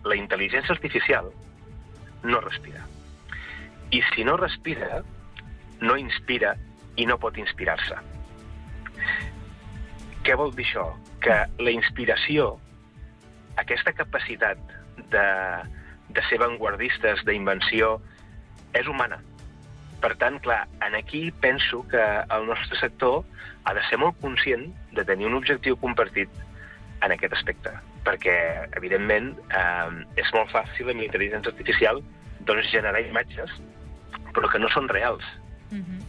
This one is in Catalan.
la intel·ligència artificial no respira. I si no respira, no inspira i no pot inspirar-se. Què vol dir això? Que la inspiració, aquesta capacitat de ser avantguardistes, d'invenció, és humana. Per tant, clar, aquí penso que el nostre sector ha de ser molt conscient de tenir un objectiu compartit en aquest aspecte, perquè, evidentment, és molt fàcil amb l'intel·ligència artificial doncs, generar imatges, però que no són reals.